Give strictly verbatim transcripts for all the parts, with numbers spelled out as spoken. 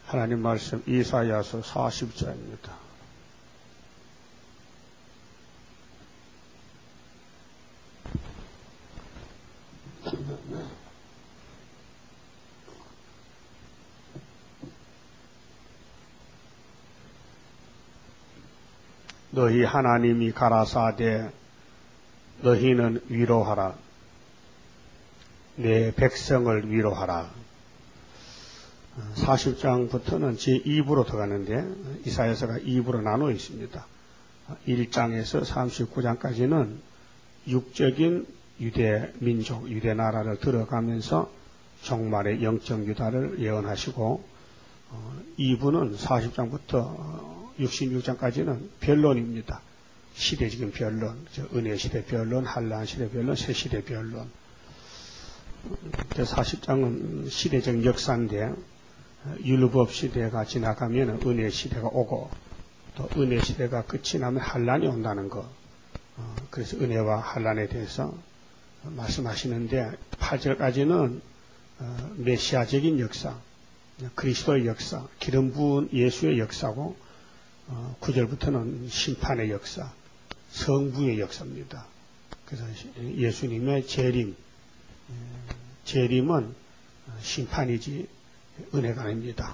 하나님 말씀 이사야서 사십 장입니다. 너희 하나님이 가라사대 너희는 위로하라. 내 백성을 위로하라. 사십 장부터는 제이 부로 들어가는데 이사야서가 이 부로 나누어 있습니다. 일 장에서 삼십구 장까지는 육적인 유대 민족, 유대 나라를 들어가면서 종말의 영적 유다를 예언하시고 이 부는 사십 장부터 육십육 장까지는 변론입니다. 시대적인 변론, 은혜 시대 변론, 한란 시대 변론, 새 시대 변론. 사십 장은 시대적 역사인데 율법 시대가 지나가면 은혜 시대가 오고 또 은혜 시대가 끝이 나면 한란이 온다는 거. 그래서 은혜와 한란에 대해서 말씀하시는데 팔 절까지는 메시아적인 역사, 그리스도의 역사, 기름 부은 예수의 역사고 구 절부터는 심판의 역사, 성부의 역사입니다. 그래서 예수님의 재림, 재림은 심판이지 은혜가 아닙니다.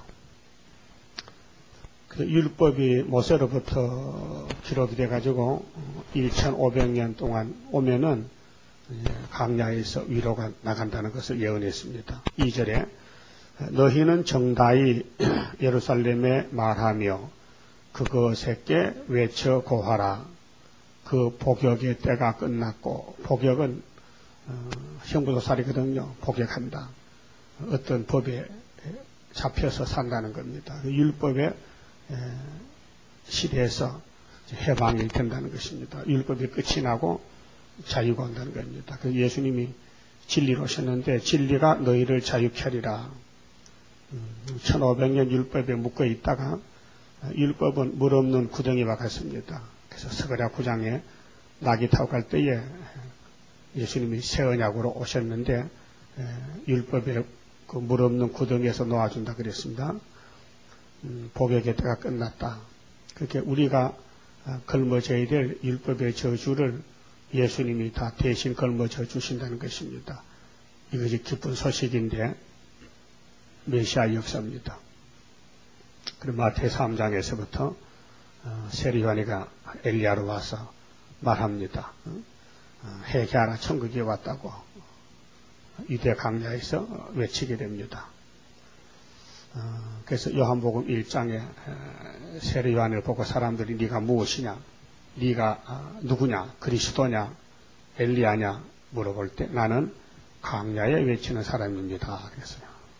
율법이 모세로부터 기록이 돼가지고 천오백 년 동안 오면은 광야에서 위로가 나간다는 것을 예언했습니다. 이 절에 너희는 정다이 예루살렘에 말하며 그것에게 외쳐 고하라. 그 복역의 때가 끝났고, 복역은 어, 형부도살이거든요. 복역한다. 어떤 법에 잡혀서 산다는 겁니다. 그 율법의 에, 시대에서 해방이 된다는 것입니다. 율법이 끝이 나고 자유가 온다는 겁니다. 그 예수님이 진리로 오셨는데 진리가 너희를 자유케 하리라. 음, 천오백 년 율법에 묶어 있다가 율법은 물 없는 구덩이와 같습니다. 그래서 스가랴 구 장에 낙이 타고 갈 때에 예수님이 새 언약으로 오셨는데 율법에 그 물 없는 구덩이에서 놓아준다 그랬습니다. 음, 복역의 때가 끝났다. 그렇게 우리가 걸머져야 될 율법의 저주를 예수님이 다 대신 걸머져 주신다는 것입니다. 이것이 기쁜 소식인데 메시아 역사입니다. 그리고 마태 삼 장에서부터 어, 세리요한이가 엘리야로 와서 말합니다. 어, 회개하라 천국이 왔다고 유대 광야에서 외치게 됩니다. 어, 그래서 요한복음 일 장에 어, 세리요한을 보고 사람들이 네가 무엇이냐, 네가 어, 누구냐, 그리스도냐, 엘리야냐 물어볼 때 나는 광야에 외치는 사람입니다. 그랬어요.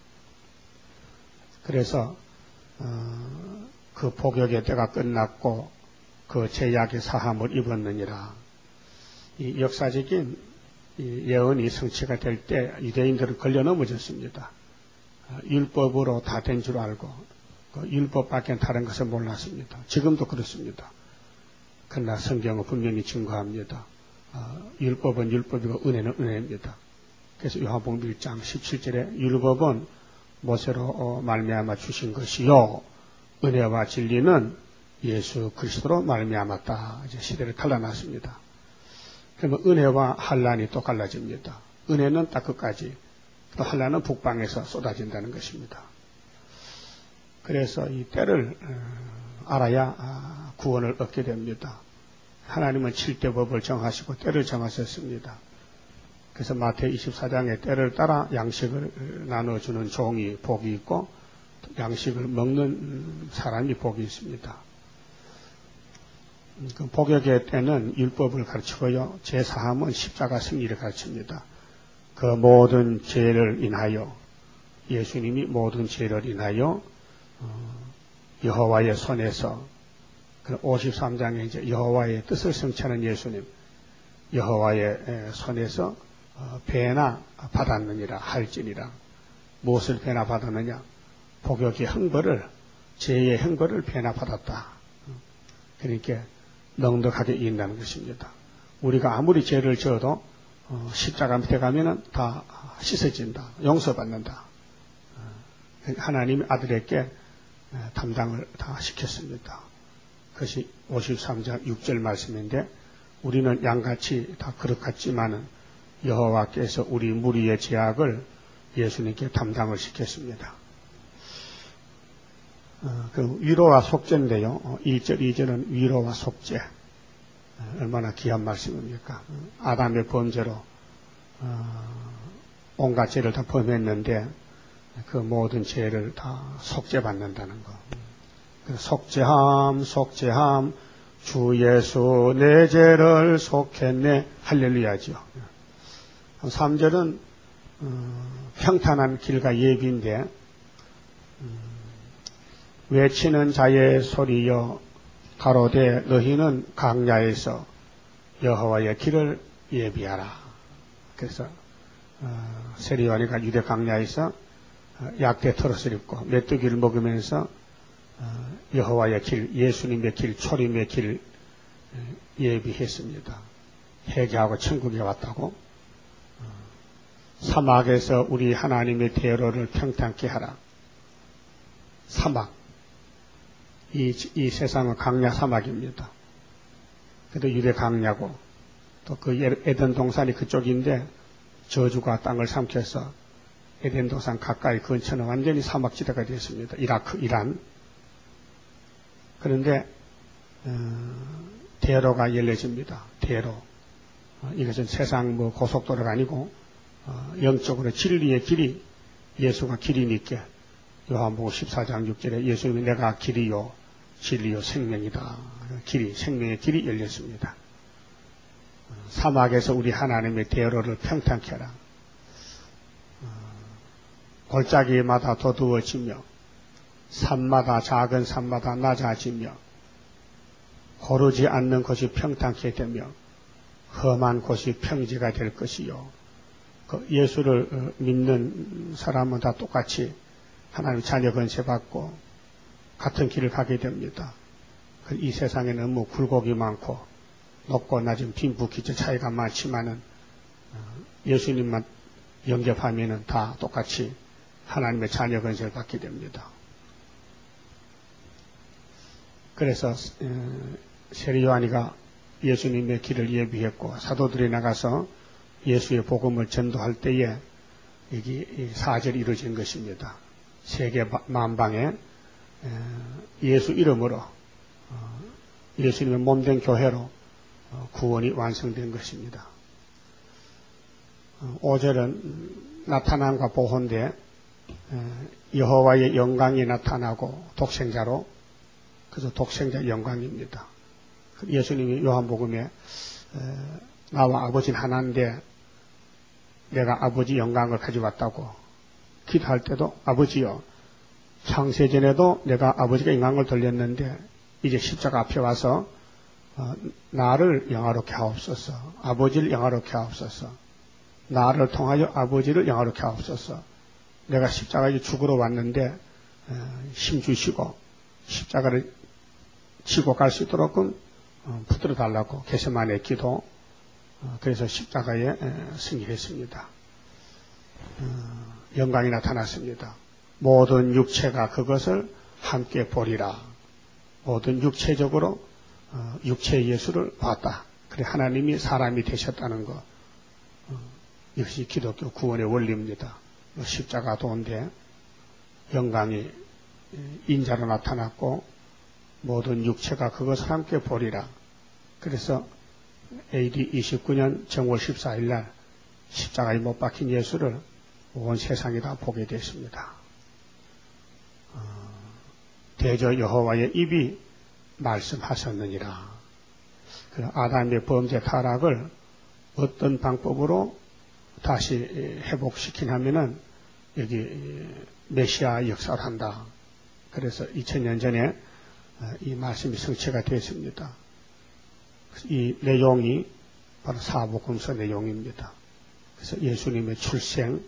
그래서 어, 그 복역의 때가 끝났고 그 제약의 사함을 입었느니라. 이 역사적인 이 예언이 성취가 될 때 유대인들은 걸려 넘어졌습니다. 어, 율법으로 다 된 줄 알고 그 율법밖에 다른 것을 몰랐습니다. 지금도 그렇습니다. 그러나 성경은 분명히 증거합니다. 어, 율법은 율법이고 은혜는 은혜입니다. 그래서 요한복음 일 장 십칠 절에 율법은 모세로 말미암아 주신 것이요 은혜와 진리는 예수 그리스도로 말미암았다. 이제 시대를 갈라놨습니다. 그러면 은혜와 한란이 또 갈라집니다. 은혜는 딱 끝까지, 또 한란은 북방에서 쏟아진다는 것입니다. 그래서 이 때를 알아야 구원을 얻게 됩니다. 하나님은 칠대 법을 정하시고 때를 정하셨습니다. 그래서 마태 이십사 장에 때를 따라 양식을 나눠주는 종이 복이 있고 양식을 먹는 사람이 복이 있습니다. 그 복역의 때는 율법을 가르치고요. 제사함은 십자가 승리를 가르칩니다. 그 모든 죄를 인하여 예수님이 모든 죄를 인하여 여호와의 손에서 오십삼 장에 이제 여호와의 뜻을 성취하는 예수님, 여호와의 손에서 배나 받았느니라 할지니라. 무엇을 배나 받았느냐? 복역의 형벌을, 죄의 형벌을 배나 받았다. 그러니까 넉넉하게 이긴다는 것입니다. 우리가 아무리 죄를 지어도 어, 십자가 밑에 가면은 다 씻어진다, 용서받는다. 어, 하나님의 아들에게 담당을 다 시켰습니다. 그것이 오십삼 장 육 절 말씀인데 우리는 양같이 다 그릇 같지만은 여호와께서 우리 무리의 죄악을 예수님께 담당을 시켰습니다. 어, 그 위로와 속죄인데요. 어, 일 절, 이 절은 위로와 속죄. 어, 얼마나 귀한 말씀입니까? 어, 아담의 범죄로 어, 온갖 죄를 다 범했는데 그 모든 죄를 다 속죄받는다는 거. 그 속죄함, 속죄함, 주 예수 내 죄를 속했네. 할렐루야죠. 삼 절은 어, 평탄한 길과 예비인데 음, 외치는 자의 소리여 가로되 너희는 강야에서 여호와의 길을 예비하라. 그래서 어, 세리요한이가 유대 강야에서 어, 약대 털옷을 입고 메뚜기를 먹으면서 어, 여호와의 길, 예수님의 길, 초림의 길 예비했습니다. 회개하고 천국에 왔다고. 어, 사막에서 우리 하나님의 대로를 평탄케 하라. 사막. 이, 이 세상은 강야 사막입니다. 그래도 유대 강야고 또 그 에덴 동산이 그쪽인데 저주가 땅을 삼켜서 에덴 동산 가까이 근처는 완전히 사막지대가 되었습니다. 이라크, 이란. 그런데 어, 대로가 열려집니다. 대로. 어, 이것은 세상 뭐 고속도로가 아니고 어, 영적으로 진리의 길이 예수가 길이니까 요한복음 십사 장 육 절에 예수님이 내가 길이요 진리요 생명이다. 길이 생명의 길이 열렸습니다. 어, 사막에서 우리 하나님의 대로를 평탄케 하라. 어, 골짜기마다 도두어지며 산마다 작은 산마다 낮아지며 고르지 않는 곳이 평탄케 되며 험한 곳이 평지가 될 것이요. 그 예수를 믿는 사람은 다 똑같이 하나님 자녀 권세받고 같은 길을 가게 됩니다. 이 세상에는 뭐 굴곡이 많고 높고 낮은 빈부 기저 차이가 많지만은 예수님만 영접하면은 다 똑같이 하나님의 자녀 권세를 받게 됩니다. 그래서 세리 요한이가 예수님의 길을 예비했고 사도들이 나가서 예수의 복음을 전도할 때에 여기 사절이 이루어진 것입니다. 세계 만방에 예수 이름으로 예수님의 몸된 교회로 구원이 완성된 것입니다. 오 절은 나타남과 보호인데 여호와의 영광이 나타나고 독생자로 그래서 독생자 영광입니다. 예수님이 요한복음에 나와 아버지는 하나인데 내가 아버지 영광을 가져왔다고 기도할 때도 아버지여 창세전에도 내가 아버지가 영광을 돌렸는데 이제 십자가 앞에 와서 어, 나를 영화롭게 하옵소서. 아버지를 영화롭게 하옵소서. 나를 통하여 아버지를 영화롭게 하옵소서. 내가 십자가에 죽으러 왔는데 어, 힘 주시고 십자가를 지고 갈 수 있도록 어, 붙들어 달라고 게세마네 기도 어, 그래서 십자가에 에, 승리했습니다. 어, 영광이 나타났습니다. 모든 육체가 그것을 함께 보리라. 모든 육체적으로 어, 육체의 예수를 봤다. 그래 하나님이 사람이 되셨다는 것. 어, 이것이 기독교 구원의 원리입니다. 십자가 도인데 영광이 인자로 나타났고 모든 육체가 그것을 함께 보리라. 그래서 에이디 이십구 년 정월 십사 일 날 십자가에 못 박힌 예수를 온 세상이 다 보게 됐습니다. 어, 대저 여호와의 입이 말씀하셨느니라. 그 아담의 범죄 타락을 어떤 방법으로 다시 회복시키냐면은 여기 메시아 역사를 한다. 그래서 이천 년 전에 이 말씀이 성취가 되었습니다. 이 내용이 바로 사복음서 내용입니다. 그래서 예수님의 출생,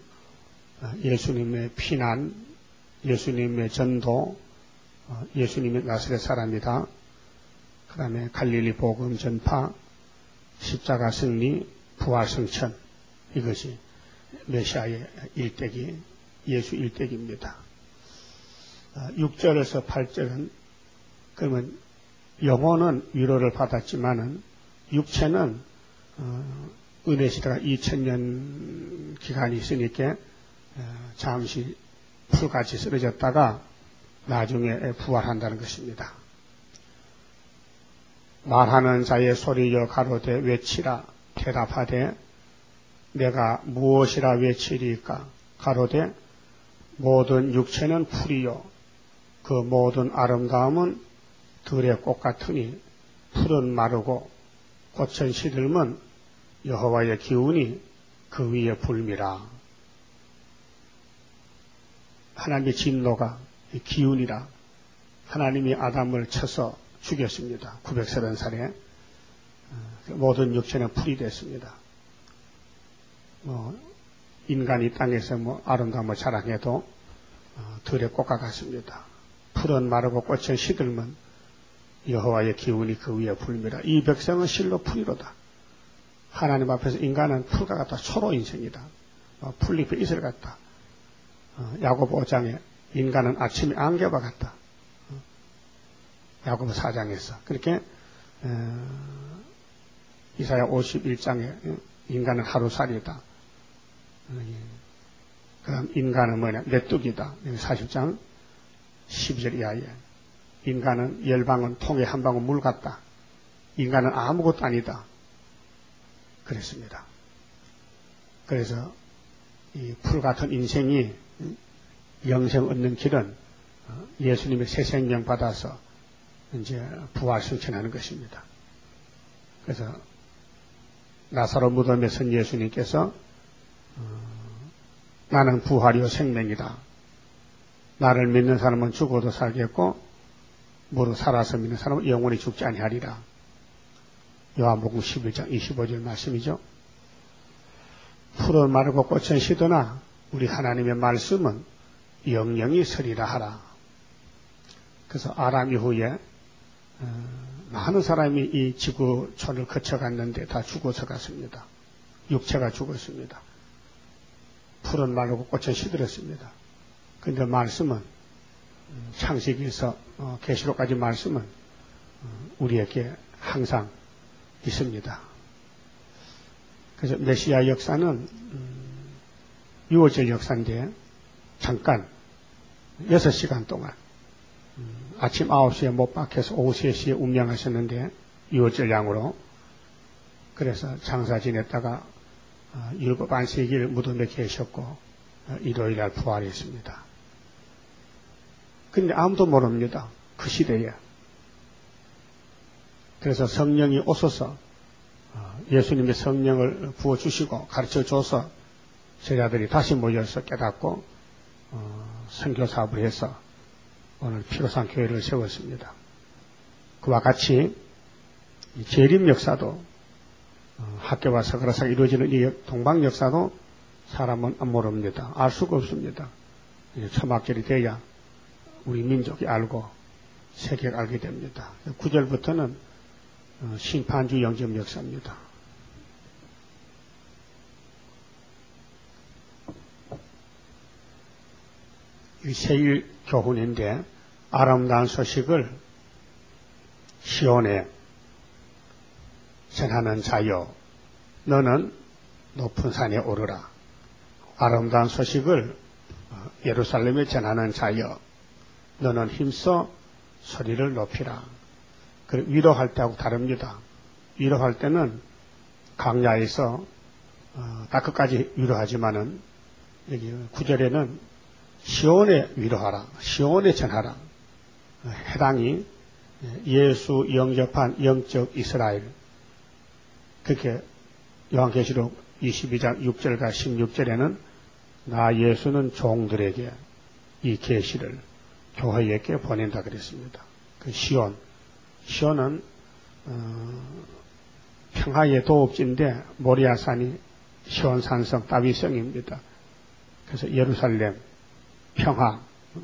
예수님의 피난, 예수님의 전도, 예수님의 나사렛 사람이다. 그 다음에 갈릴리 복음 전파, 십자가 승리, 부활 성천, 이것이 메시아의 일대기, 예수 일대기입니다. 육 절에서 팔 절은 그러면 영혼은 위로를 받았지만은 육체는 어, 은혜 시대가 이천 년 기간이 있으니까 어, 잠시 풀같이 쓰러졌다가 나중에 부활한다는 것입니다. 말하는 자의 소리여 가로되 외치라 대답하되 내가 무엇이라 외치리까 가로되 모든 육체는 풀이요 그 모든 아름다움은 들의 꽃 같으니 풀은 마르고 꽃은 시들면 여호와의 기운이 그 위에 불미라. 하나님의 진노가 기운이라. 하나님이 아담을 쳐서 죽였습니다. 구백삼십 살에 모든 육체는 풀이 됐습니다. 뭐 인간이 땅에서 뭐 아름다움을 자랑해도 들의 꽃과 같습니다. 풀은 마르고 꽃은 시들면 여호와의 기운이 그 위에 불미라. 이 백성은 실로 풀이로다. 하나님 앞에서 인간은 풀과 같다. 초로 인생이다. 풀잎의 이슬 같다. 야고보 오 장에 인간은 아침의 안개와 같다. 야고보 사 장에서 그렇게 이사야 오십일 장에 인간은 하루살이다. 그다음 인간은 뭐냐 메뚜기다. 사십 장 십이 절 이하에 인간은 열방은 통에 한 방울 물 같다. 인간은 아무것도 아니다. 그랬습니다. 그래서 이 풀 같은 인생이 영생 얻는 길은 예수님의 새 생명 받아서 이제 부활 승천하는 것입니다. 그래서 나사로 무덤에 선 예수님께서 어, 나는 부활이요 생명이다. 나를 믿는 사람은 죽어도 살겠고 무릇 살아서 믿는 사람은 영원히 죽지 아니하리라. 요한복음 십일 장 이십오 절 말씀이죠. 풀은 마르고 꽃은 시드나 우리 하나님의 말씀은 영영이 서리라 하라. 그래서 아람 이후에 어, 많은 사람이 이 지구촌을 거쳐갔는데 다 죽어서 갔습니다. 육체가 죽었습니다. 풀은 마르고 꽃은 시들었습니다. 그런데 말씀은 창세기에서 어, 계시록까지 말씀은 어, 우리에게 항상 있습니다. 그래서 메시아 역사는 음, 유월절 역사인데 잠깐 여섯 시간 동안 음, 아침 아홉 시에 못 박혀서 오후 세 시에 운명하셨는데 유월절 양으로 그래서 장사 지냈다가 어, 일곱 안식일 무덤에 계셨고 어, 일요일날 부활했습니다. 근데 아무도 모릅니다. 그 시대에. 그래서 성령이 오셔서 예수님의 성령을 부어주시고 가르쳐줘서 제자들이 다시 모여서 깨닫고 어, 선교사업을 해서 오늘 피로산 교회를 세웠습니다. 그와 같이 재림 역사도 어, 학교와 서가라사가 이루어지는 이 동방 역사도 사람은 안 모릅니다. 알 수가 없습니다. 초막절이 돼야 우리 민족이 알고 세계가 알게 됩니다. 구 절부터는 어, 심판주 영접 역사입니다. 이 세일 교훈인데 아름다운 소식을 시온에 전하는 자여 너는 높은 산에 오르라. 아름다운 소식을 예루살렘에 전하는 자여 너는 힘써 소리를 높이라. 위로할 때하고 다릅니다. 위로할 때는 강야에서 어, 딱 끝까지 위로하지만은 여기 구 절에는 시온에 위로하라. 시온에 전하라. 어, 해당이 예수 영접한 영적 이스라엘. 그렇게 요한계시록 이십이 장 육 절과 십육 절에는 나 예수는 종들에게 이 계시를 교회에게 보낸다 그랬습니다. 그 시온. 시온은 어, 평화의 도읍지인데 모리아산이 시온산성 다윗성입니다. 그래서 예루살렘 평화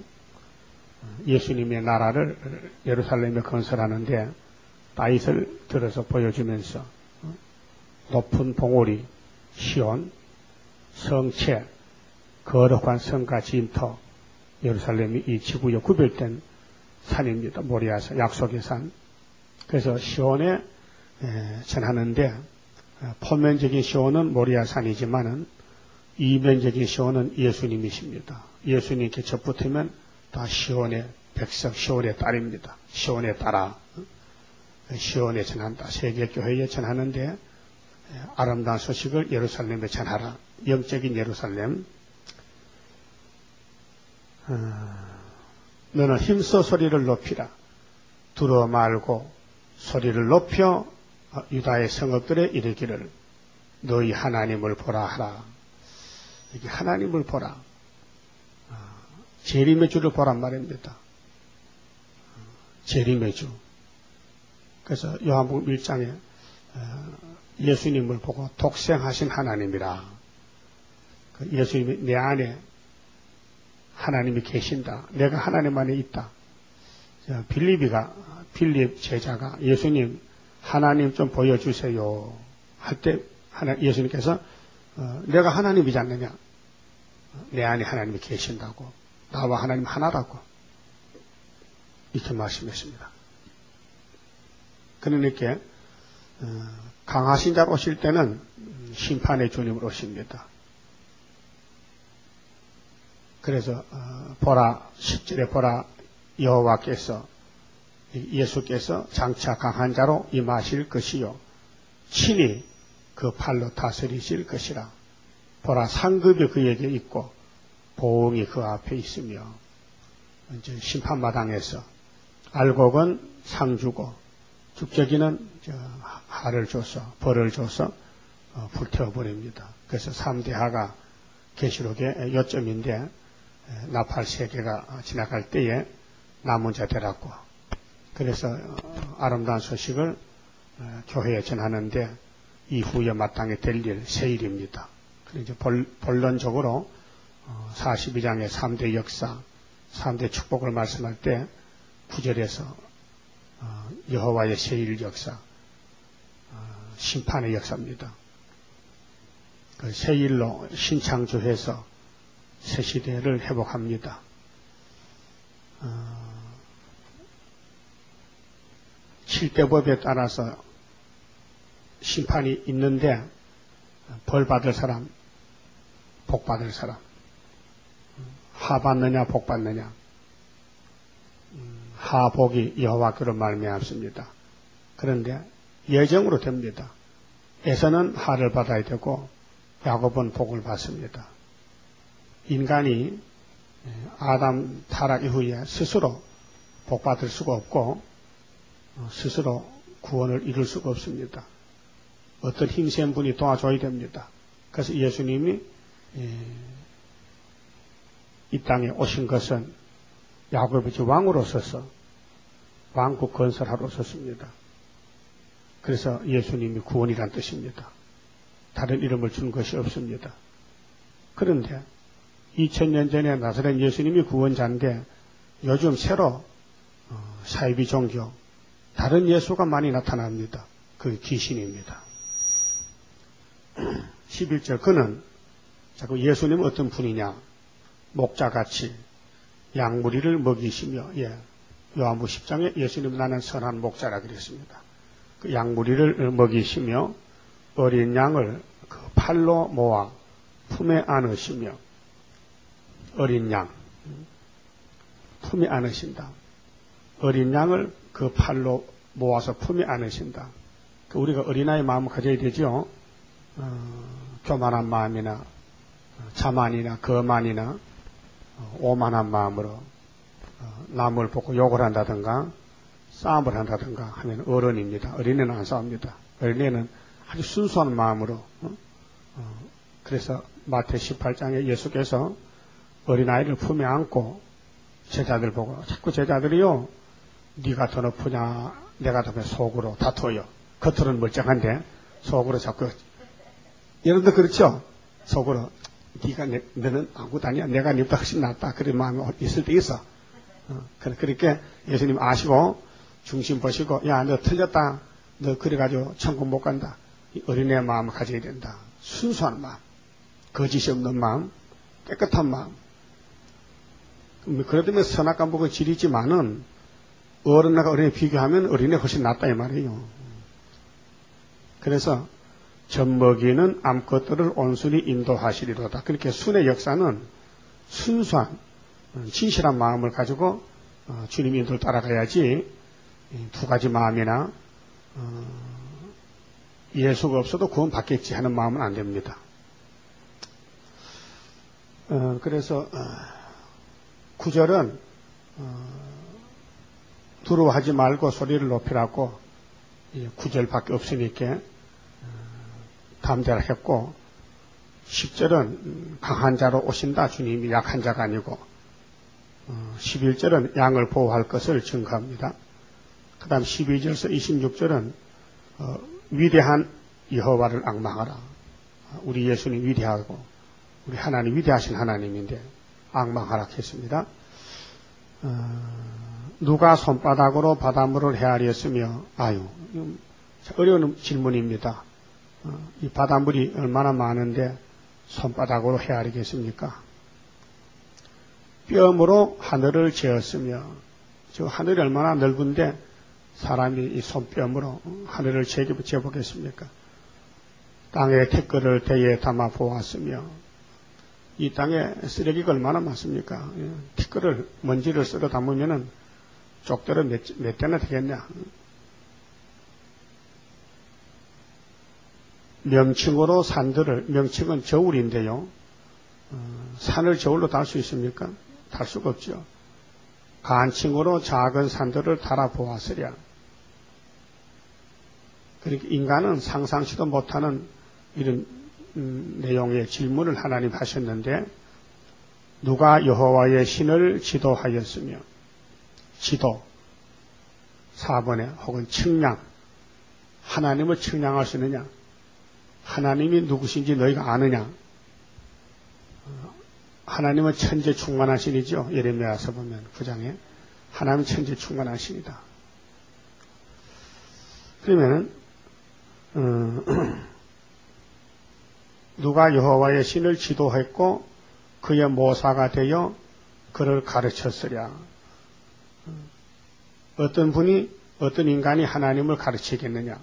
예수님의 나라를 예루살렘에 건설하는데 다윗을 들어서 보여주면서 높은 봉우리 시온 성체 거룩한 성과 진터 예루살렘이 이 지구에 구별된 산입니다. 모리아산, 약속의 산. 그래서 시온에 전하는데 표면적인 시온은 모리아산이지만은 이면적인 시온은 예수님이십니다. 예수님께 접붙으면 다 시온의 백성, 시온의 딸입니다. 시온의 딸아. 시온에 전한다. 세계교회에 전하는데 아름다운 소식을 예루살렘에 전하라. 영적인 예루살렘. 어, 너는 힘써 소리를 높이라. 두려워 말고 소리를 높여 유다의 성읍들에 이르기를 너희 하나님을 보라 하라. 이게 하나님을 보라. 어, 재림의 주를 보란 말입니다. 어, 재림의 주. 그래서 요한복음 일 장에 예수님을 보고 독생하신 하나님이라. 예수님이 내 안에 하나님이 계신다. 내가 하나님 안에 있다. 빌립이가 빌립 제자가 예수님 하나님 좀 보여주세요 할 때 예수님께서 내가 하나님이지 않느냐. 내 안에 하나님이 계신다고. 나와 하나님 하나라고. 이렇게 말씀했습니다. 그러니까 강하신 자 오실 때는 심판의 주님으로 오십니다. 그래서 보라 십 절에 보라 여호와께서 예수께서 장차 강한 자로 임하실 것이요 친히 그 팔로 다스리실 것이라. 보라 상급이 그에게 있고 보응이 그 앞에 있으며 이제 심판마당에서 알곡은 상 주고 죽적이는 하를 줘서 벌을 줘서 어, 불태워버립니다. 그래서 삼 대 하가 계시록의 요점인데 나팔 세 개가 지나갈 때에 남은 자 되라고. 그래서 어, 아름다운 소식을 어, 교회에 전하는데 이후에 마땅히 될 일 세 일입니다. 그래서 본, 본론적으로 어, 사십이 장의 삼 대 역사, 삼 대 축복을 말씀할 때 구 절에서 어, 여호와의 세일 역사, 어, 심판의 역사입니다. 그 세일로 신창조해서 새 시대를 회복합니다. 어, 칠대법에 따라서 심판이 있는데 벌 받을 사람, 복 받을 사람, 하 받느냐 복 받느냐. 하복이 여호와께로 말미암습니다. 그런데 예정으로 됩니다. 에서는 하를 받아야 되고 야곱은 복을 받습니다. 인간이 아담 타락 이후에 스스로 복 받을 수가 없고 스스로 구원을 이룰 수가 없습니다. 어떤 힘센 분이 도와줘야 됩니다. 그래서 예수님이 이 땅에 오신 것은 야곱이 왕으로 서서 왕국 건설하러 오셨습니다. 그래서 예수님이 구원이란 뜻입니다. 다른 이름을 준 것이 없습니다. 그런데 이천 년 전에 나사렛 예수님이 구원자인데 요즘 새로 사이비 종교 다른 예수가 많이 나타납니다. 그 귀신입니다. 십일 절 그는 자꾸 예수님은 어떤 분이냐. 목자같이 양무리를 먹이시며 예, 요한복음 십 장에 예수님 나는 선한 목자라 그랬습니다. 그 양무리를 먹이시며 어린 양을 그 팔로 모아 품에 안으시며 어린 양 품에 안으신다. 어린 양을 그 팔로 모아서 품에 안으신다. 그 우리가 어린아이 마음을 가져야 되죠. 어, 교만한 마음이나 자만이나 거만이나 오만한 마음으로 남을 보고 욕을 한다든가 싸움을 한다든가 하면 어른입니다. 어린애는 안 싸웁니다. 어린애는 아주 순수한 마음으로 그래서 마태 십팔 장에 예수께서 어린아이를 품에 안고 제자들 보고 자꾸 제자들이요 네가 더 높으냐 내가 더 속으로 다퉈요. 겉으로는 멀쩡한데 속으로 자꾸 여러분도 그렇죠? 속으로 네가 내, 너는 아무것도 아니야. 내가 네보다 훨씬 낫다. 그런 마음이 있을 때 있어. 어, 그러니까 예수님 아시고 중심 보시고 야 너 틀렸다. 너 그래가지고 천국 못 간다. 이 어린애 마음을 가져야 된다. 순수한 마음. 거짓이 없는 마음. 깨끗한 마음. 그러다면 선악과 복은 질이지만은 어른과 어린애 비교하면 어린애 훨씬 낫다 이 말이에요. 그래서 젖먹이는 암컷들을 온순히 인도하시리로다. 그렇게 순의 역사는 순수한 진실한 마음을 가지고 주님 인도를 따라가야지 두 가지 마음이나 예수가 없어도 구원 받겠지 하는 마음은 안 됩니다. 그래서 구절은 두려워하지 말고 소리를 높이라고 구절밖에 없으니까 담대라 했고, 십 절은 강한 자로 오신다. 주님이 약한 자가 아니고, 십일 절은 양을 보호할 것을 증거합니다. 그 다음 십이 절에서 이십육 절은 어, 위대한 여호와를 앙망하라. 우리 예수님 위대하고 우리 하나님 위대하신 하나님인데 앙망하라 했습니다. 어, 누가 손바닥으로 바닷물을 헤아렸으며, 아유, 어려운 질문입니다. 어, 이 바닷물이 얼마나 많은데 손바닥으로 헤아리겠습니까? 뼘으로 하늘을 재었으며, 저 하늘이 얼마나 넓은데 사람이 이 손뼘으로 하늘을 재보겠습니까? 땅에 태끌을 대에 담아 보았으며, 이 땅에 쓰레기가 얼마나 많습니까? 티끌을, 먼지를 썰어 담으면은 쪽대로 몇, 몇 대나 되겠냐? 명칭으로 산들을, 명칭은 저울인데요. 어, 산을 저울로 달 수 있습니까? 달 수가 없죠. 간칭으로 작은 산들을 달아보았으랴. 그러니까 인간은 상상치도 못하는 이런 음, 내용의 질문을 하나님 하셨는데, 누가 여호와의 신을 지도하였으며, 지도 사 번에 혹은 측량, 하나님을 측량할 수 있느냐? 하나님이 누구신지 너희가 아느냐? 하나님은 천재 충만하신이죠. 예레미야서 보면 구 장에 하나님은 천재 충만하신이다. 그러면 음, 누가 여호와의 신을 지도했고 그의 모사가 되어 그를 가르쳤으랴. 어떤 분이, 어떤 인간이 하나님을 가르치겠느냐?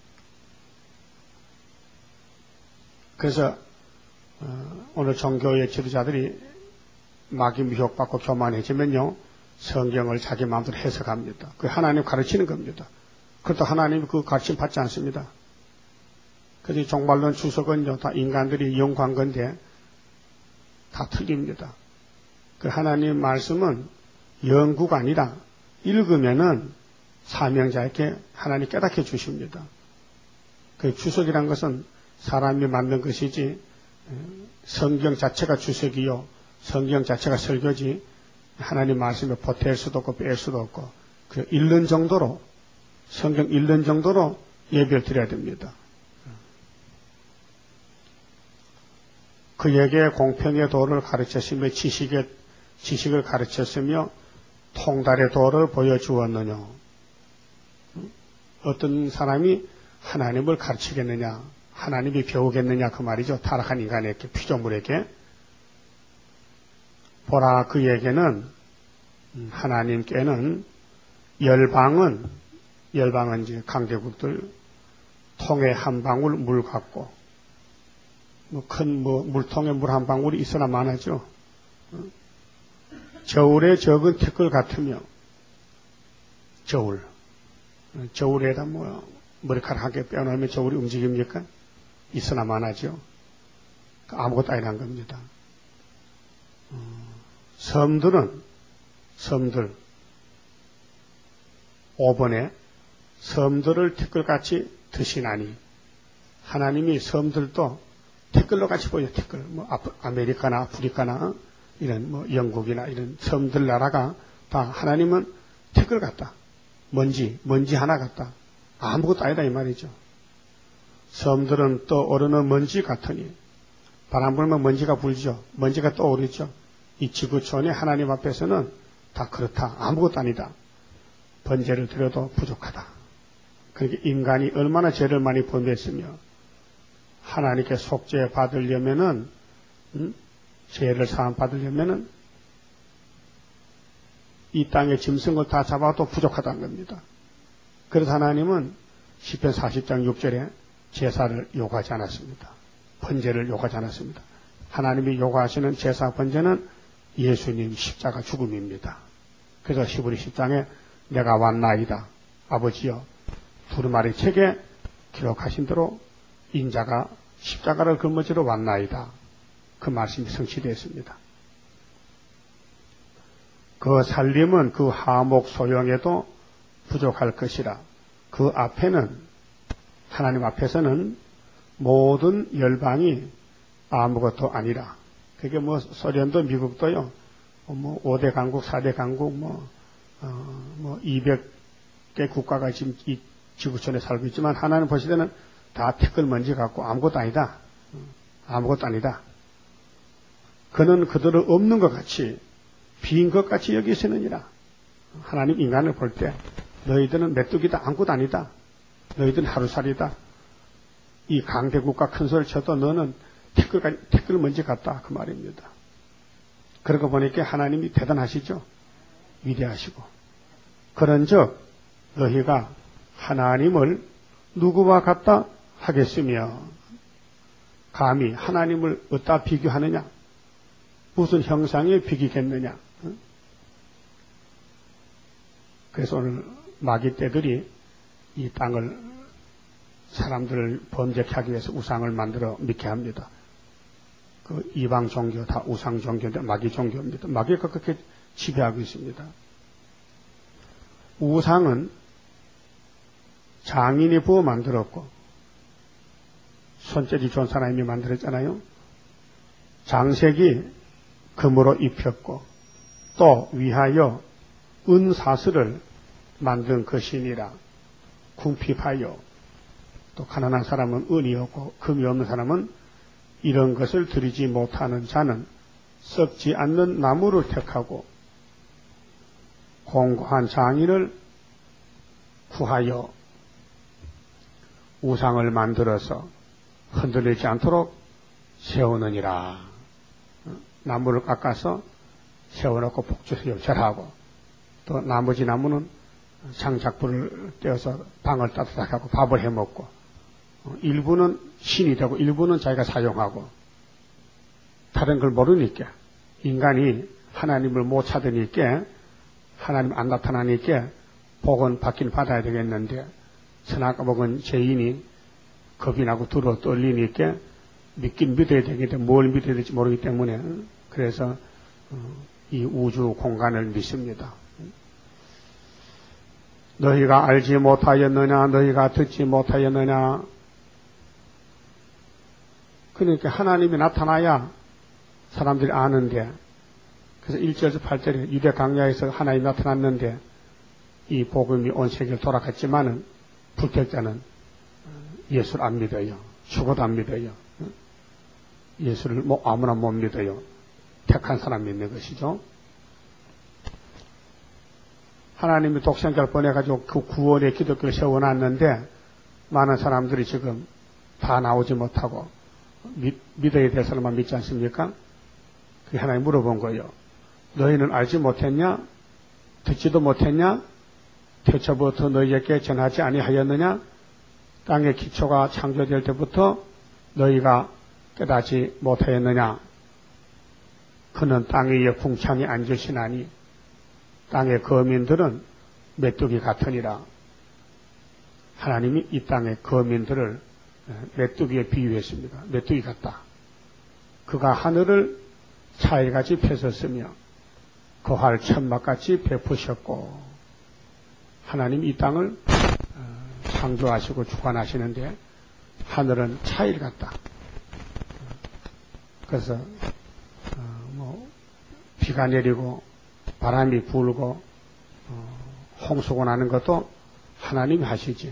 그래서 오늘 종교의 지도자들이 마귀 미혹받고 교만해지면요, 성경을 자기 마음대로 해석합니다. 그 하나님 가르치는 겁니다. 그것도 하나님이 그 가르침 받지 않습니다. 그래서 종말론 주석은요, 다 인간들이 연구한 건데 다 틀립니다. 그 하나님 말씀은 연구가 아니라 읽으면은 사명자에게 하나님 깨닫게 주십니다. 그 주석이란 것은 사람이 만든 것이지 성경 자체가 주석이요, 성경 자체가 설교지 하나님 말씀에 보탤 수도 없고 뺄 수도 없고, 그 읽는 정도로, 성경 읽는 정도로 예배를 드려야 됩니다. 그에게 공평의 도를 가르쳤으며 지식의, 지식을 가르쳤으며 통달의 도를 보여주었느냐. 어떤 사람이 하나님을 가르치겠느냐, 하나님이 배우겠느냐 그 말이죠. 타락한 인간에게, 피조물에게. 보라, 그에게는, 하나님께는 열방은, 열방은 이제 강대국들, 통에 한 방울 물 같고, 뭐 큰 뭐 물통에 물 한 방울이 있으나 마나죠. 저울에 적은 티끌 같으며, 저울. 저울에다 뭐 머리카락 한 개 빼어놓으면 저울이 움직입니까? 있으나 마나죠. 아무것도 아니란 겁니다. 섬들은, 섬들, 오 번에 섬들을 티끌같이 드시나니, 하나님이 섬들도 티끌로 같이 보여. 티끌. 뭐 아메리카나 아프리카나 이런 뭐 영국이나 이런 섬들 나라가 다 하나님은 티끌 같다. 먼지, 먼지 하나 같다. 아무것도 아니다 이 말이죠. 섬들은 떠오르는 먼지 같으니, 바람 불면 먼지가 불죠. 먼지가 떠오르죠. 이 지구촌이 하나님 앞에서는 다 그렇다. 아무것도 아니다. 번제를 드려도 부족하다. 그러니까 인간이 얼마나 죄를 많이 범했으며 하나님께 속죄 받으려면은, 음? 죄를 사함 받으려면은 이 땅의 짐승을 다 잡아도 부족하다는 겁니다. 그래서 하나님은 시편 사십 장 육 절에 제사를 요구하지 않았습니다. 번제를 요구하지 않았습니다. 하나님이 요구하시는 제사 번제는 예수님 십자가 죽음입니다. 그래서 히브리 십 장에 내가 왔나이다. 아버지여 두루마리 책에 기록하신 대로 인자가 십자가를 걸머지러 왔나이다. 그 말씀이 성취되었습니다. 그 살림은 그 하목 소용에도 부족할 것이라. 그 앞에는 하나님 앞에서는 모든 열방이 아무것도 아니라. 그게 뭐 소련도 미국도요. 뭐 오 대 강국, 사 대 강국, 뭐, 어, 뭐 이백 개 국가가 지금 이 지구촌에 살고 있지만 하나님 보실 때는 다 태클 먼지 같고 아무것도 아니다. 아무것도 아니다. 그는 그들을 없는 것 같이 빈 것 같이 여기시느니라. 하나님 인간을 볼 때 너희들은 메뚜기다 아무것도 아니다. 너희들은 하루살이다. 이 강대국가 큰 소리를 쳐도 너는 태클, 태클 먼지 같다. 그 말입니다. 그러고 보니까 하나님이 대단하시죠. 위대하시고. 그런즉 너희가 하나님을 누구와 같다 하겠으며 감히 하나님을 어디다 비교하느냐? 무슨 형상에 비기겠느냐? 그래서 오늘 마귀 떼들이 이 땅을 사람들을 범죄케 하기 위해서 우상을 만들어 믿게 합니다. 그 이방 종교 다 우상 종교인데 마귀 종교입니다. 마귀가 그렇게 지배하고 있습니다. 우상은 장인이 부어 만들었고 손재주 좋은 사람이 만들었잖아요. 장색이 금으로 입혔고 또 위하여 은사슬을 만든 것이니라. 궁핍하여 또 가난한 사람은 은이 없고 금이 없는 사람은 이런 것을 드리지 못하는 자는 썩지 않는 나무를 택하고 공고한 장인을 구하여 우상을 만들어서 흔들리지 않도록 세우느니라. 나무를 깎아서 세워놓고 복주세요 절하고 또 나머지 나무는 장작불을 떼어서 방을 따뜻하게 하고 밥을 해먹고 일부는 신이 되고 일부는 자기가 사용하고 다른 걸 모르니까 인간이 하나님을 못 찾으니까 하나님 안 나타나니까 복은 받긴 받아야 되겠는데 선악과 먹은 죄인이 겁이 나고 두려워 떨리니까 믿긴 믿어야 되겠는데 뭘 믿어야 될지 모르기 때문에 그래서 이 우주 공간을 믿습니다. 너희가 알지 못하였느냐 너희가 듣지 못하였느냐. 그러니까 하나님이 나타나야 사람들이 아는데 그래서 일 절에서 팔 절에 유대 강야에서 하나님이 나타났는데 이 복음이 온 세계를 돌아갔지만은 불택자는 예수를 안 믿어요. 죽어도 안 믿어요. 예수를 뭐 아무나 못 믿어요. 택한 사람 믿는 것이죠. 하나님이 독생자를 보내가지고 그 구원의 기독교를 세워놨는데 많은 사람들이 지금 다 나오지 못하고 믿, 믿어야 될 사람만 믿지 않습니까? 그게 하나님 물어본 거예요. 너희는 알지 못했냐? 듣지도 못했냐? 태초부터 너희에게 전하지 아니하였느냐? 땅의 기초가 창조될 때부터 너희가 깨닫지 못하였느냐? 그는 땅 위에 궁창에 앉으시나니 땅의 거민들은 메뚜기 같으니라. 하나님이 이 땅의 거민들을 메뚜기에 비유했습니다. 메뚜기 같다. 그가 하늘을 차일같이 펴셨으며 거할 천막같이 베푸셨고 하나님 이 땅을 창조하시고 주관하시는데 하늘은 차일 같다. 그래서 뭐 비가 내리고 바람이 불고 홍수가 나는 것도 하나님이 하시지.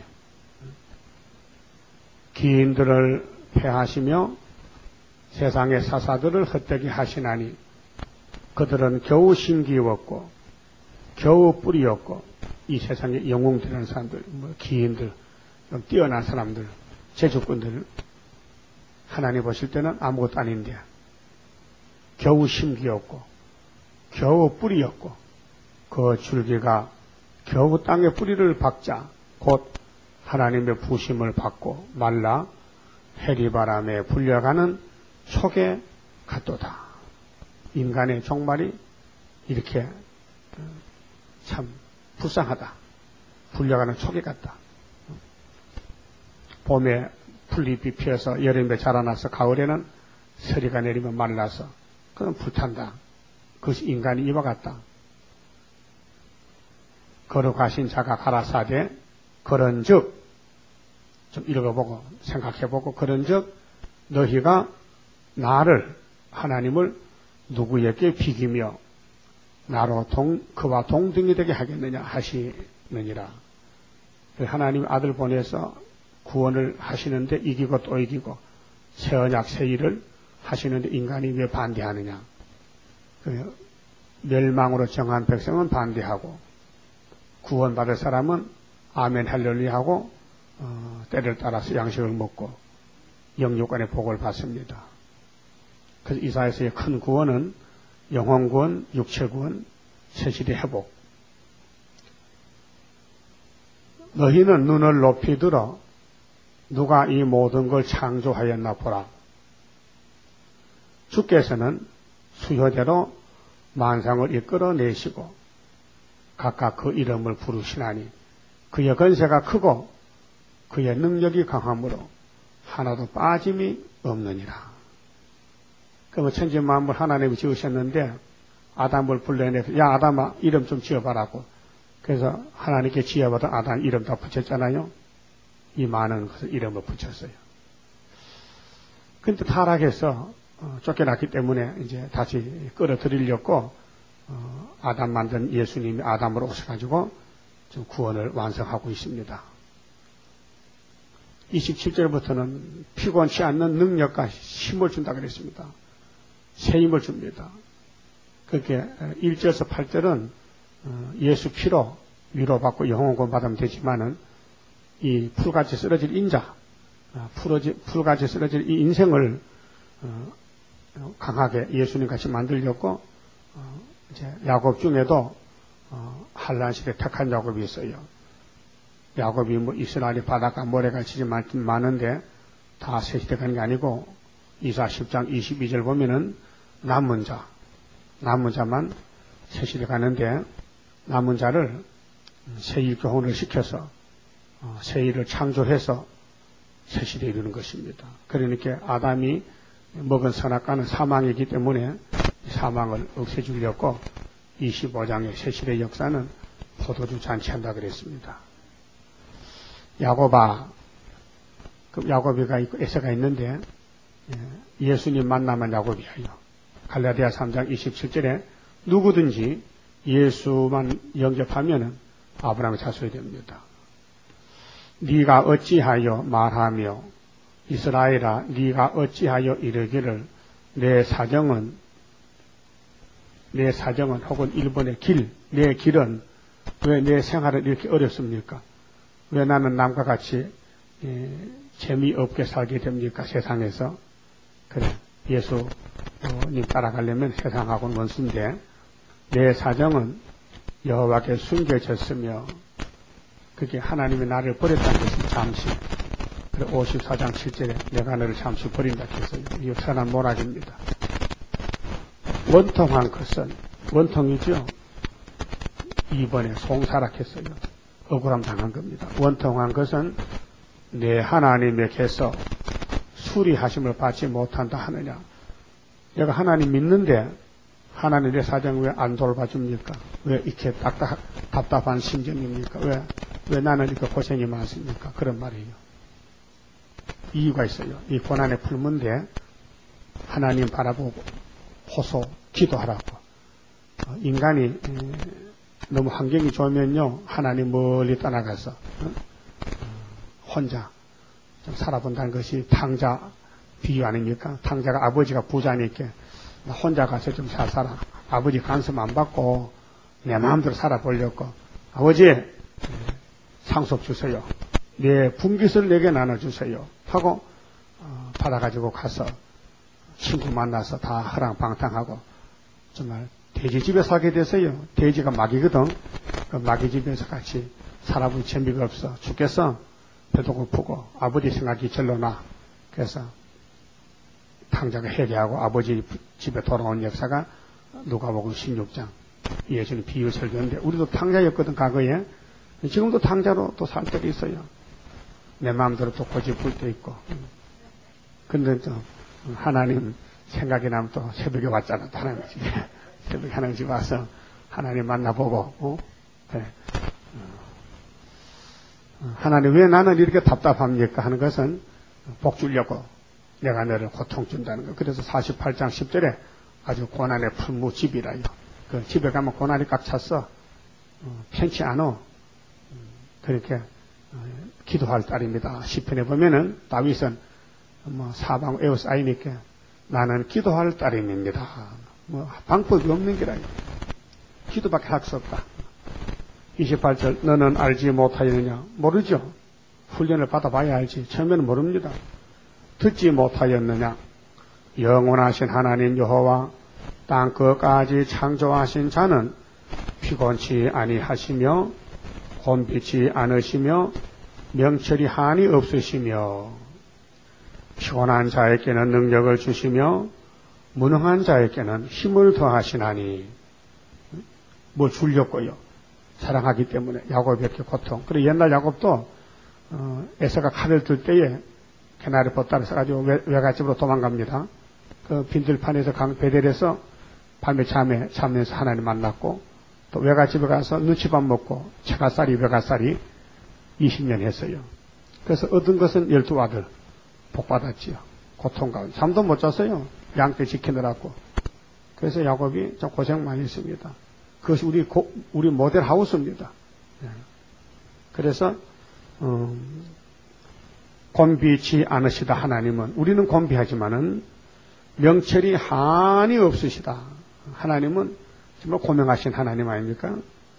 기인들을 패하시며 세상의 사사들을 헛되게 하시나니 그들은 겨우 심기였고 겨우 뿌리였고 이 세상의 영웅들이라는 사람들, 뭐 기인들, 좀 뛰어난 사람들, 제주꾼들 하나님 보실 때는 아무것도 아닌데 겨우 심기였고 겨우 뿌리였고 그 줄기가 겨우 땅에 뿌리를 박자 곧 하나님의 부심을 받고 말라 해리바람에 불려가는 촉에 같도다. 인간의 종말이 이렇게 참 불쌍하다. 불려가는 촉에 같다. 봄에 풀잎이 피어서 여름에 자라나서 가을에는 서리가 내리면 말라서 그건 불탄다. 그것이 인간이 이와 같다. 거룩하신 자가 가라사대 그런즉 좀 읽어보고 생각해보고 그런즉 너희가 나를 하나님을 누구에게 비기며 나로 동, 그와 동등이 되게 하겠느냐 하시느니라. 하나님 아들 보내서 구원을 하시는데 이기고 또 이기고 새 언약 새 일을 하시는데 인간이 왜 반대하느냐. 멸망으로 정한 백성은 반대하고 구원받을 사람은 아멘 할렐루야 하고 어, 때를 따라서 양식을 먹고 영육간의 복을 받습니다. 그래서 이사야서의 큰 구원은 영혼 구원, 육체 구원, 세시대 회복. 너희는 눈을 높이 들어 누가 이 모든 걸 창조하였나 보라. 주께서는 수효대로 만상을 이끌어내시고 각각 그 이름을 부르시나니 그의 권세가 크고 그의 능력이 강함으로 하나도 빠짐이 없느니라. 그러면 천지 만물 하나님이 지으셨는데 아담을 불러내서 야 아담아 이름 좀 지어봐라고. 그래서 하나님께 지어받은 아담 이름 다 붙였잖아요. 이 많은 것을 이름을 붙였어요. 근데 타락해서 어, 쫓겨났기 때문에 이제 다시 끌어들이려고 어, 아담 만든 예수님이 아담으로 오셔가지고 지금 구원을 완성하고 있습니다. 이십칠 절부터는 피곤치 않는 능력과 힘을 준다 그랬습니다. 새 힘을 줍니다. 그렇게 일 절에서 팔 절은 예수 피로 위로받고 영혼 구원 받으면 되지만은 이 풀같이 쓰러질 인자, 풀같이 쓰러질 이 인생을 강하게 예수님 같이 만들려고 이제 야곱 중에도 한란 시대 택한 야곱이 있어요. 야곱이 뭐 이스라엘이 바닷가 모래같이 많은데 다 세시대 가는 게 아니고 이사 십 장 이십이 절 보면은 남은 자, 남은 자만 세시대 가는데 남은 자를 세일 교훈을 시켜서 세일을 창조해서 세시대에 이르는 것입니다. 그러니까 아담이 먹은 선악과는 사망이기 때문에 사망을 없애주려고 이십오 장의 세시대 역사는 포도주 잔치한다 그랬습니다. 야곱아, 그 야곱이가 있고 에서가 있는데 예수님 만나면 야곱이에요. 갈라디아 삼 장 이십칠 절에 누구든지 예수만 영접하면은 아브라함의 자손이 됩니다. 네가 어찌하여 말하며 이스라엘아 네가 어찌하여 이르기를 내 사정은 내 사정은 혹은 일본의 길, 내 길은 왜 내 생활은 이렇게 어렵습니까? 왜 나는 남과 같이 예, 재미없게 살게 됩니까? 세상에서. 그래, 예수님 따라가려면 세상하고는 원수인데 내 사정은 여호와께 숨겨졌으며 그게 하나님이 나를 버렸다는 것은 잠시. 그래, 오십사 장 칠 절에 내가 너를 잠시 버린다 했어요. 이거 선한 모락입니다. 원통한 것은 원통이죠. 이번에 송사락했어요. 억울함 당한 겁니다. 원통한 것은 내 하나님에게서 수리하심을 받지 못한다 하느냐. 내가 하나님 믿는데 하나님 내 사정 왜 안 돌봐줍니까? 왜 이렇게 답답, 답답한 심정입니까? 왜, 왜 나는 이렇게 고생이 많습니까? 그런 말이에요. 이유가 있어요. 이 고난의 풀문데 하나님 바라보고 호소, 기도하라고. 인간이 너무 환경이 좋으면요 하나님 멀리 떠나가서 혼자 좀 살아본다는 것이 탕자 비유 아닙니까? 탕자가 아버지가 부자니까 혼자 가서 좀 잘 살아. 아버지 간섭 안 받고 내 마음대로 살아보려고. 아버지 상속 주세요. 내 분깃을 내게 나눠주세요. 하고 어, 받아가지고 가서 친구 만나서 다 허랑방탕하고 정말 돼지 집에 살게 됐어요. 돼지가 마귀거든. 그 마귀 집에서 같이 살아본 재미가 없어. 죽겠어. 배도 고프고 아버지 생각이 절로 나. 그래서 탕자가 회개하고 아버지 집에 돌아온 역사가 누가복음 십육 장 예수님 비유 설교인데 우리도 탕자였거든 과거에. 지금도 탕자로 또 살 때가 있어요. 내 마음대로 또 고집을 때 있고. 근데 또 하나님 생각이 나면 또 새벽에 왔잖아. 하나님 집에. 새벽에 하나님 집에 와서 하나님 만나보고, 어? 네. 하나님 왜 나는 이렇게 답답합니까? 하는 것은 복 주려고 내가 너를 고통 준다는 거. 그래서 사십팔 장 십 절에 아주 고난의 풀무 집이라요. 그 집에 가면 고난이 꽉 찼어. 어, 편치 않어. 그렇게 어, 기도할 딸입니다. 시편에 보면은 다윗은 뭐 사방 에워싸이니까 나는 기도할 따름입니다. 뭐 방법이 없는 게라요. 기도밖에 할 수 없다. 이십팔 절 너는 알지 못하였느냐? 모르죠. 훈련을 받아봐야 알지. 처음에는 모릅니다. 듣지 못하였느냐? 영원하신 하나님 여호와 땅 끝까지 창조하신 자는 피곤치 아니하시며 곤비치 않으시며 명철이 한이 없으시며 피곤한 자에게는 능력을 주시며 무능한 자에게는 힘을 더하시나니. 뭐 주려고요. 사랑하기 때문에 야곱이 이렇게 고통. 그리고 옛날 야곱도 어, 에서가 칼을 들 때에 캐나리 보따를 써가지고 외, 외갓집으로 도망갑니다. 그 빈들판에서 강 베델에서 밤에 잠에 자면서 하나님 만났고 또 외갓집에 가서 눈치밥 먹고 처갓살이 외갓살이 이십 년 했어요. 그래서 얻은 것은 열두 아들 복받았지요. 고통 가운데 잠도 못 잤어요. 양떼 지키느라고. 그래서 야곱이 좀 고생 많이 했습니다. 그것이 우리 고, 우리 모델 하우스입니다. 네. 그래서 음, 곤비치 않으시다 하나님은 우리는 곤비하지만은 명철이 한이 없으시다. 하나님은 정말 고명하신 하나님 아닙니까?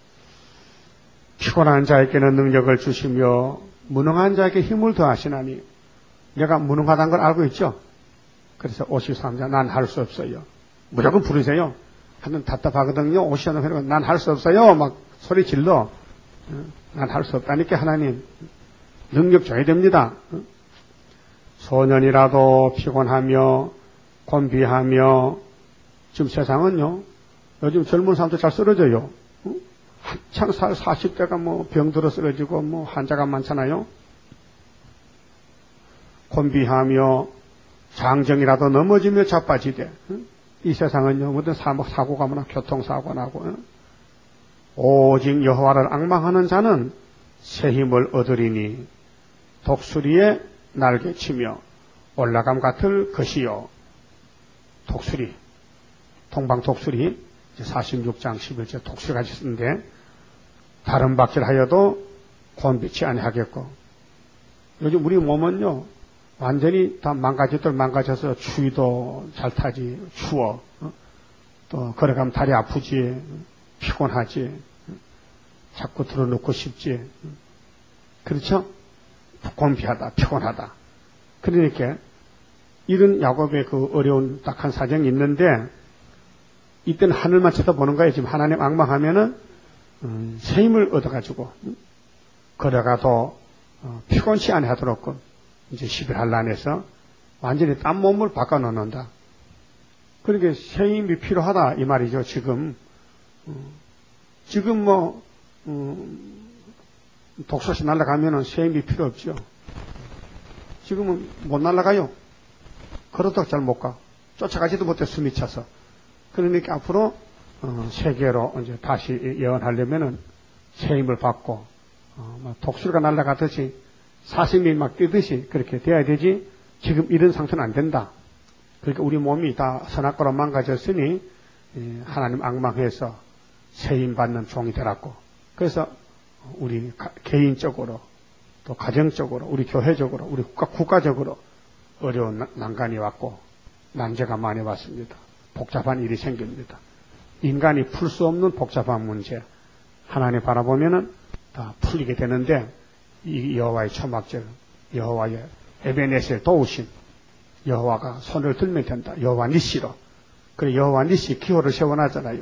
피곤한 자에게는 능력을 주시며 무능한 자에게 힘을 더하시나니. 내가 무능하다는 걸 알고 있죠? 그래서 오십삼 장 난 할 수 없어요. 무조건 부르세요. 하면 답답하거든요. 오시는 회는 난 할 수 없어요. 막 소리 질러. 난 할 수 없다니까 하나님 능력 줘야 됩니다. 소년이라도 피곤하며 곤비하며 지금 세상은요. 요즘 젊은 사람들 잘 쓰러져요. 한창 살 사십 대가 뭐 병들어 쓰러지고 뭐 환자가 많잖아요. 곤비하며 장정이라도 넘어지며 자빠지되 이 세상은요. 모든 사고가 뭐나 교통사고 나고 오직 여호와를 앙망하는 자는 새 힘을 얻으리니 독수리의 날개치며 올라감 같을 것이요. 독수리 동방 독수리 사십육 장 십일 절 독수리가 있는데 다른 박질하여도 곤비치 아니하겠고 요즘 우리 몸은요 완전히 다 망가졌들 망가져서 추위도 잘 타지 추워 어? 또 걸어가면 다리 아프지 피곤하지 자꾸 들어놓고 싶지 그렇죠? 곤비하다 피곤하다 그러니까 이런 야곱의 그 어려운 딱한 사정이 있는데 이때는 하늘만 쳐다보는 거예요. 지금 하나님 앙망하면은 음, 새 힘을 얻어가지고 음, 걸어가도 어, 피곤치 아니하도록 이제 십일 한란에서 완전히 딴 몸을 바꿔놓는다. 그러니까 새 힘이 필요하다 이 말이죠. 지금 어, 지금 뭐 음, 독소시 날아가면은 새 힘이 필요 없죠. 지금은 못 날아가요. 걸어도 잘 못 가. 쫓아가지도 못해 숨이 차서. 그러니까 앞으로 어, 세계로 이제 다시 예언하려면은 새 힘을 받고 어, 막 독수리가 날아가듯이 사슴이 막 뛰듯이 그렇게 돼야 되지. 지금 이런 상태는 안 된다. 그러니까 우리 몸이 다 선악과로 망가졌으니 예, 하나님 앙망해서 새 힘 받는 종이 되라고. 그래서 우리 가, 개인적으로 또 가정적으로 우리 교회적으로 우리 국가, 국가적으로 어려운 난간이 왔고 난제가 많이 왔습니다. 복잡한 일이 생깁니다. 인간이 풀 수 없는 복잡한 문제 하나님 바라보면은 다 풀리게 되는데 이 여호와의 초막절 여호와의 에베네셀 도우심 여호와가 손을 들면 된다. 여호와 니시로 그래 여호와 니시 기호를 세워놨잖아요.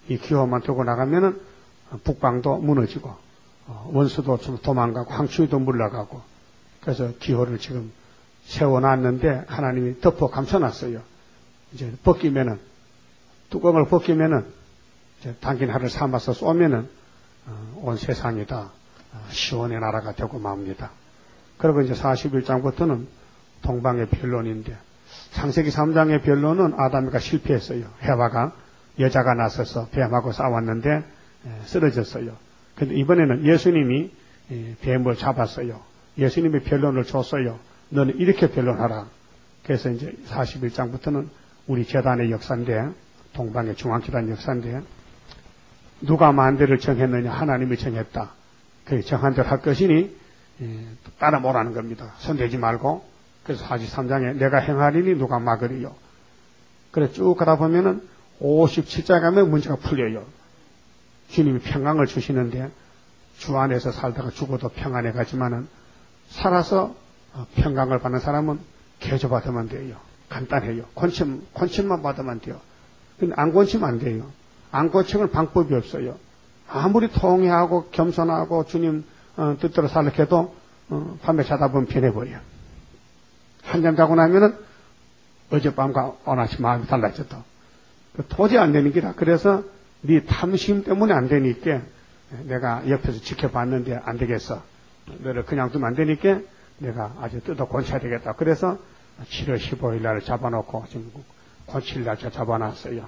이 기호만 들고 나가면은 북방도 무너지고 원수도 좀 도망가고 황충이도 물러가고 그래서 기호를 지금 세워놨는데 하나님이 덮어 감춰놨어요. 이제 벗기면은 뚜껑을 벗기면은 이제 당긴 하를 삼아서 쏘면은 온 세상이 다 시온의 나라가 되고 맙니다. 그리고 이제 사십일 장부터는 동방의 변론인데 창세기 삼 장의 변론은 아담이가 실패했어요. 해와가 여자가 나서서 뱀하고 싸웠는데 쓰러졌어요. 근데 이번에는 예수님이 뱀을 잡았어요. 예수님이 변론을 줬어요. 너는 이렇게 변론하라. 그래서 이제 사십일 장부터는 우리 재단의 역사인데 동방의 중앙재단 역사인데 누가 만대를 정했느냐? 하나님이 정했다. 그 정한 대로 할 것이니 따라 뭐라는 겁니다. 손대지 말고. 그래서 사십삼 장에 내가 행하리니 누가 막으리요. 그래 쭉 가다 보면은 오십칠 장에 가면 문제가 풀려요. 주님이 평강을 주시는데 주 안에서 살다가 죽어도 평안해 가지만은 살아서 평강을 받는 사람은 개조 받으면 돼요. 간단해요. 권침, 권침만 받으면 돼요. 근데 안 권치면 안 돼요. 안 권치면 방법이 없어요. 아무리 통회하고 겸손하고 주님 어, 뜻대로 살려고 해도 어, 밤에 자다 보면 변해버려요. 한잠 자고 나면은 어젯밤과 오늘 아침 마음이 달라졌다. 도저히 안 되는 기라. 그래서 네 탐심 때문에 안 되니까 내가 옆에서 지켜봤는데 안 되겠어. 너를 그냥 두면 안 되니까 내가 아주 뜯어 권쳐야 되겠다. 그래서 칠월 십오일 날 잡아놓고 지금 고칠 날 잡아놨어요.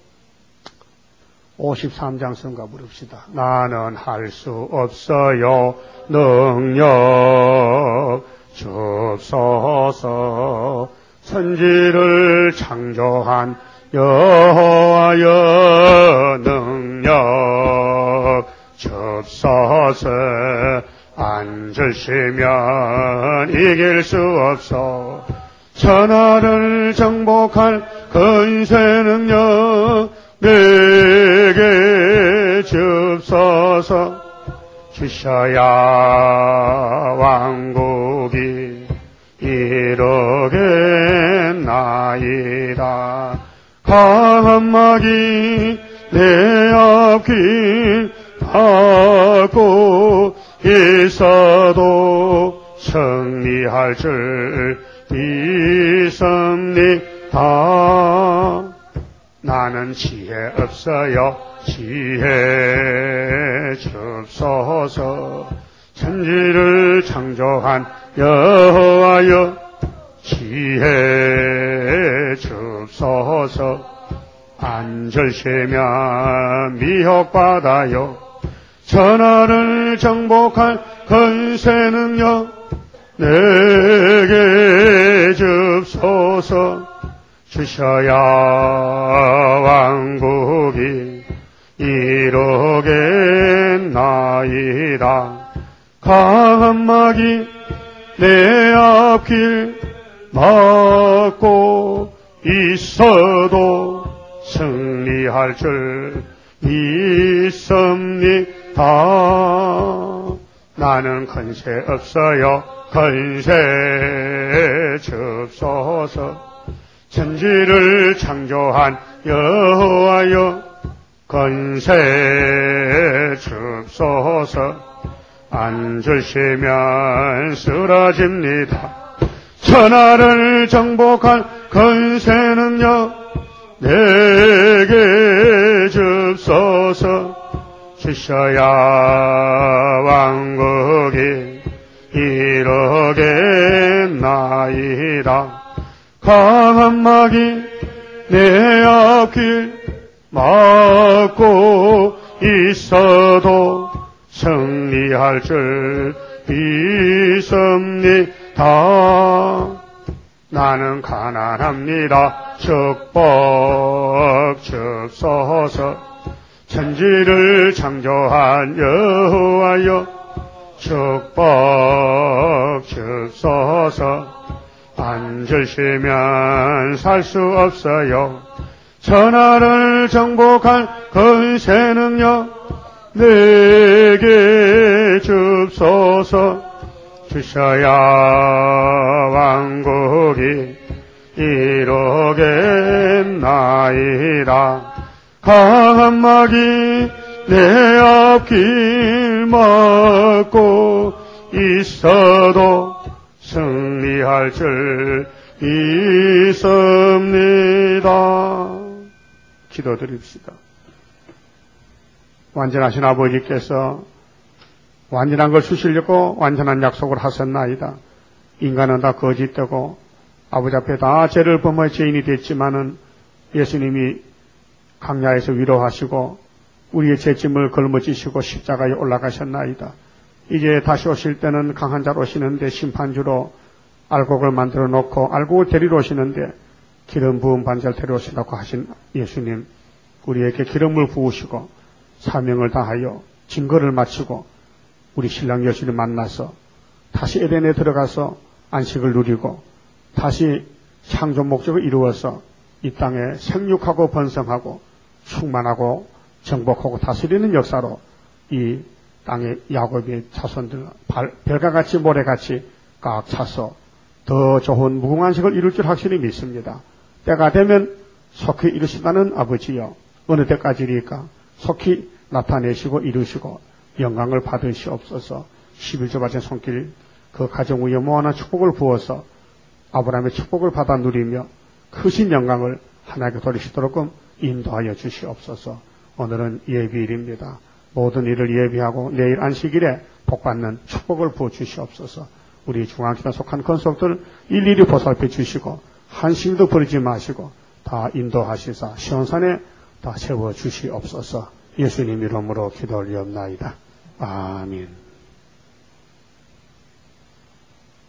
오십삼 장 성가 부릅시다. 나는 할 수 없어요. 능력 주옵소서. 천지를 창조한 여호와여 능력 주옵소서. 앉으시면 이길 수 없어. 천하를 정복할 근세 능력 내게 주옵소서. 주셔야 왕국이 이루겠나이다. 강한 막이 내 앞길 막고 있어도 승리할 줄 믿습니다. 나는 지혜 없어요. 지혜 주옵소서. 천지를 창조한 여호와여 지혜 주옵소서. 앉으시면 미혹받아요. 천하를 정복할 근세 능력 내게 주옵소서. 주셔야 왕국이 이루겠나이다. 강한 막이 내 앞길 막고 있어도 승리할 줄 믿습니다. 나는 건세 없어요. 건세 주옵소서. 천지를 창조한 여호와여 건세 주옵소서. 앉으시면 쓰러집니다. 천하를 정복할 건세 능력 내게 주옵소서. 주셔야 왕국이 이루겠나이다. 강한 막이 내 앞길 막고 있어도 승리할 줄 믿습니다. 나는 가난합니다. 축복 주옵소서. 천지를 창조한 여호와여 축복 주옵소서. 앉으시면 살 수 없어요. 천하를 정복할 근세 능력 내게 주옵소서. 주셔야 왕국이 이루겠나이다. 강한 마귀 내 앞길 막고 있어도 승리할 줄 믿습니다. 기도드립시다. 완전하신 아버지께서 완전한 걸 주시려고 완전한 약속을 하셨나이다. 인간은 다 거짓되고 아버지 앞에 다 죄를 범할 죄인이 됐지만은 예수님이 강야에서 위로하시고 우리의 죄짐을 걸머지시고 십자가에 올라가셨나이다. 이제 다시 오실 때는 강한 자로 오시는데 심판주로 알곡을 만들어 놓고 알곡을 데리러 오시는데 기름 부은 반절 데리러 오신다고 하신 예수님, 우리에게 기름을 부으시고 사명을 다하여 증거를 마치고 우리 신랑 여신을 만나서 다시 에덴에 들어가서 안식을 누리고 다시 창조 목적을 이루어서 이 땅에 생육하고 번성하고 충만하고 정복하고 다스리는 역사로 이 땅의 야곱의 자손들 별과같이 모래같이 꽉 차서 더 좋은 무궁한식을 이룰 줄 확실히 믿습니다. 때가 되면 속히 이루시다는 아버지여, 어느 때까지니까 속히 나타내시고 이루시고 영광을 받으시옵소서. 십일조 바친 손길 그 가정 위에 무한한 축복을 부어서 아브라함의 축복을 받아 누리며 크신 영광을 하나님께 돌리시도록 인도하여 주시옵소서. 오늘은 예비일입니다. 모든 일을 예비하고 내일 안식일에 복받는 축복을 부어 주시옵소서. 우리 중앙기도에 속한 건속들 일일이 보살펴 주시고 한심도 버리지 마시고 다 인도하시사 시온산에 다 세워 주시옵소서. 예수님 이름으로 기도 올리옵나이다. 아멘.